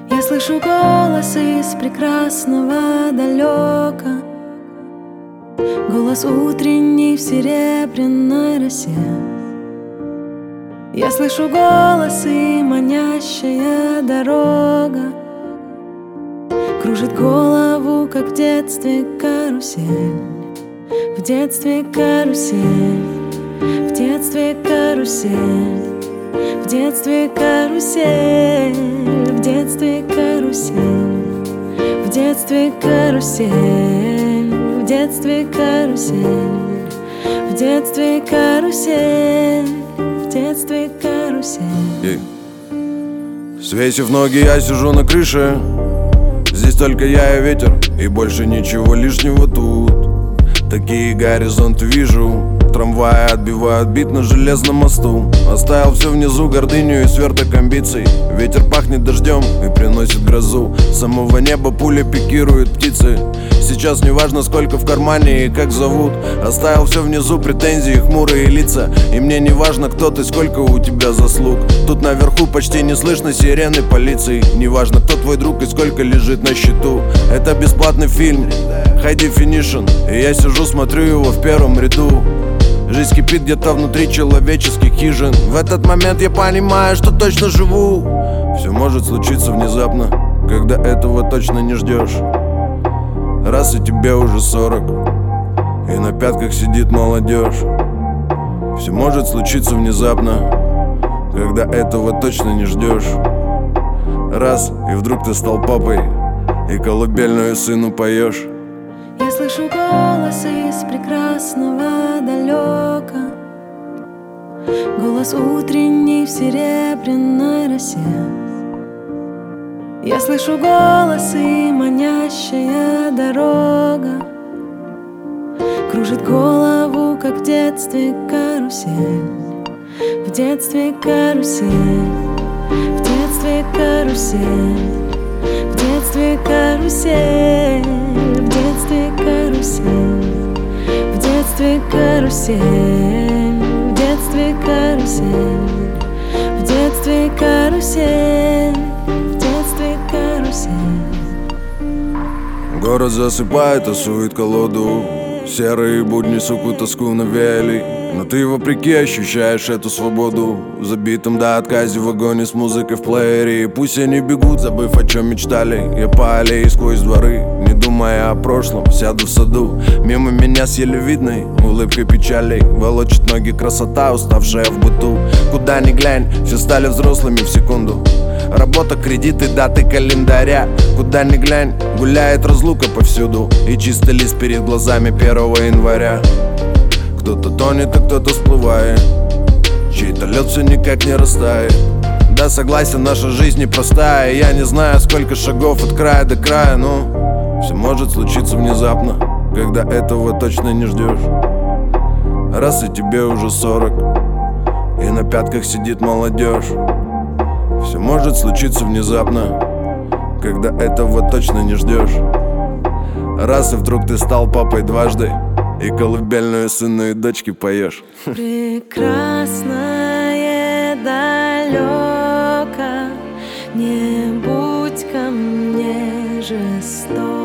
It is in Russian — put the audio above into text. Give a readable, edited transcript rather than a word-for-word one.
Я слышу голос из прекрасного далека, голос утренний в серебряной росе. Я слышу голос и манящая дорога кружит голову, как в детстве карусель. В детстве карусель, в детстве карусель, в детстве карусель, в детстве карусель, в детстве карусель, в детстве карусель, в детстве карусель, в детстве карусель. Свесив ноги, я сижу на крыше. Здесь только я и ветер, и больше ничего лишнего тут. Такие горизонты вижу. Трамваи отбивают бит на железном мосту. Оставил все внизу, гордыню и сверток амбиций. Ветер пахнет дождем и приносит грозу. С самого неба пуля пикирует птицы. Сейчас не важно, сколько в кармане и как зовут. Оставил все внизу, претензии, хмурые лица. И мне не важно, кто ты, сколько у тебя заслуг. Тут наверху почти не слышно сирены полиции. Не важно, кто твой друг и сколько лежит на счету. Это бесплатный фильм, high definition. И я сижу, смотрю его в первом ряду. Жизнь кипит где-то внутри человеческих хижин. В этот момент я понимаю, что точно живу. Все может случиться внезапно, когда этого точно не ждешь. Раз и тебе уже 40, и на пятках сидит молодежь. Все может случиться внезапно, когда этого точно не ждешь. Раз, и вдруг ты стал папой, и колыбельную сыну поешь. Я слышу голос из прекрасного далека, голос утренний в серебряной росе. Я слышу голос и манящая дорога кружит голову, как в детстве карусель. В детстве карусель, в детстве карусель, в детстве карусель, в детстве карусель, в детстве карусель, в детстве карусель, в детстве карусель, в детстве карусель. Город засыпает, тасует колоду. Серые будни сукут тоску навели. Но ты вопреки ощущаешь эту свободу в забитом до отказе вагоне с музыкой в плеере. И пусть они бегут, забыв, о чем мечтали. Я по аллее сквозь дворы, не думая о прошлом, сяду в саду. Мимо меня с еле видной улыбкой печали волочит ноги красота, уставшая в быту. Куда ни глянь, все стали взрослыми в секунду. Работа, кредиты, даты календаря. Куда ни глянь, гуляет разлука повсюду. И чистый лист перед глазами 1 января. Кто-то тонет, а кто-то всплывает. Чей-то лед все никак не растает. Да, согласен, наша жизнь непростая. Я не знаю, сколько шагов от края до края, но все может случиться внезапно, когда этого точно не ждешь. Раз и тебе уже 40, и на пятках сидит молодежь. Все может случиться внезапно, когда этого точно не ждешь. Раз и вдруг ты стал папой дважды, и колыбельную сыну и дочке поешь. Прекрасное далеко, не будь ко мне жесток.